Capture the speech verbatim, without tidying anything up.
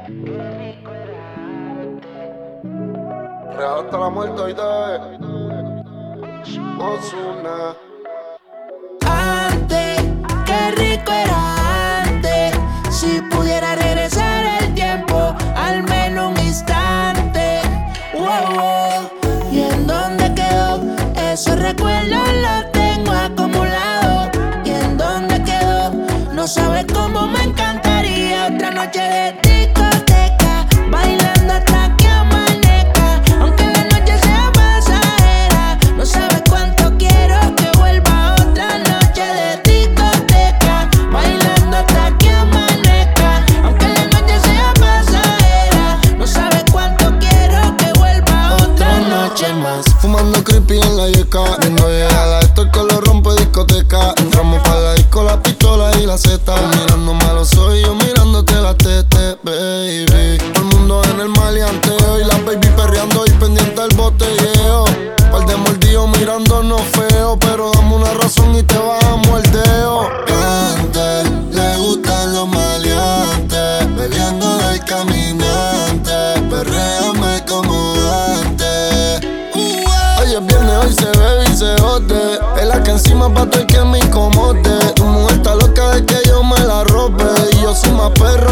Real hasta la muerte hoy de Ozuna. Antes, qué rico era antes. Si pudiera regresar el tiempo, al menos un instante. Wow, wow. ¿Y en dónde quedó? Esos recuerdos los tengo acumulados. ¿Y en dónde quedó? No sabes cómo me encantaría otra noche de discoteca, bailando hasta que amanezca. Aunque la noche sea pasajera, no sabes cuánto quiero que vuelva otra noche de discoteca, bailando hasta que amanezca. Aunque la noche sea pasajera, no sabes cuánto quiero que vuelva otra noche más. Fumando creepy en la yeca, viendo llegar a esto el color rompe discoteca. Entramos pa' la disco, la pistola y la zeta. Mirándome a los ojos y yo mirándote la tete, baby. Todo el mundo en el maleanteo y la baby perreando y pendiente al botelleo. Par de mordidos mirándonos feo, pero dame una razón y te bajamos el dedo. Antes le gustan los maleantes, bebiendo del caminante, perréame como antes. Hoy es viernes, hoy se bebe y se jode. Es la que encima pa' todo el que me incomode. Tu mujer está loca de que yo me la robe y yo soy más perro